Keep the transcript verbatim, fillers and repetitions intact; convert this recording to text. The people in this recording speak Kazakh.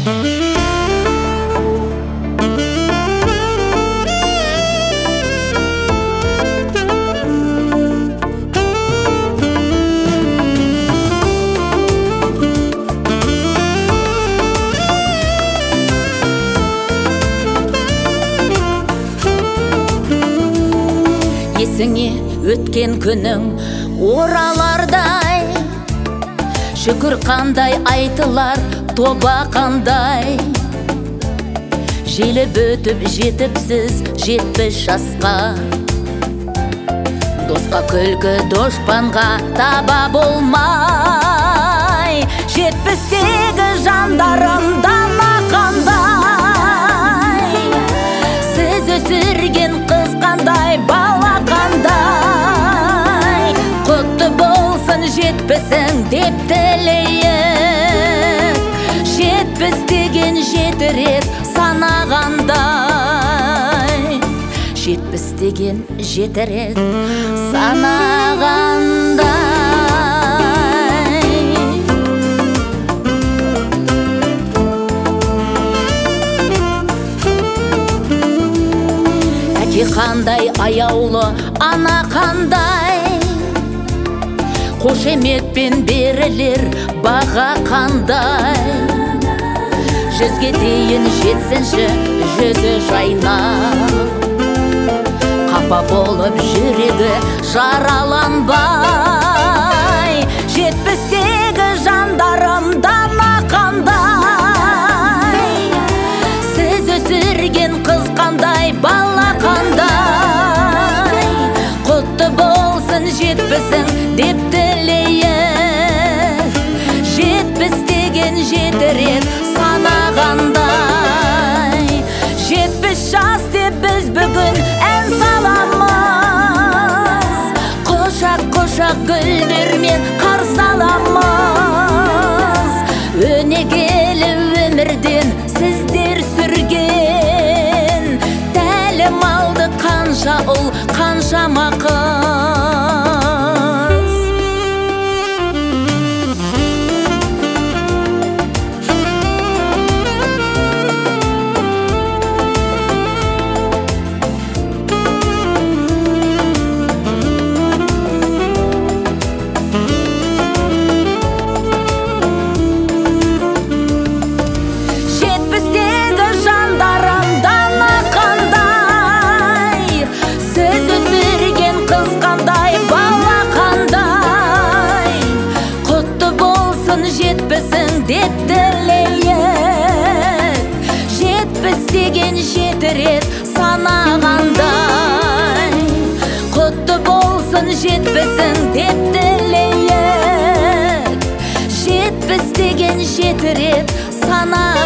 Есіңе өткен күнің оралардай, шүкір қандай айтылар тоба қандай. Желіп өтіп жетіпсіз жетпіс жасқа, досқа күлкі дошпанға таба болмай. Жетпістегі жандарым дана қандай, сіз өсірген қыз қандай, бала қандай. Құтты болсын жетпісің деп тілейік, жетпіс деген жетірек санағандай. Жетпіс деген жетірек санағандай. Әке қандай аяулы, ана қандай, қошеметпен берілер баға қандай. Жүзге дейін жетсінші жүзі жайнап, қапа болып жүрегі жараланбай. Жетпістегі жандарым дана қандай, сіз өсірген қыз қандай, бала қандай. Құтты болсын жетпісің деп тілейік, жетпіс деген жетірек санағандай. Жетпіс жас деп біз бүгін ән саламыз, құшақ-құшақ гүлдермен қарсы аламыз. Өнегелі өмірден сіздер сүрген, тәлім алды қанша ұл, қаншама қыз. Жетпісің деп тілейік, жетпіс деген жетірек санағандай. Құтты болсын жетпісің деп тілейік, жетпіс деген жетірек санағандай.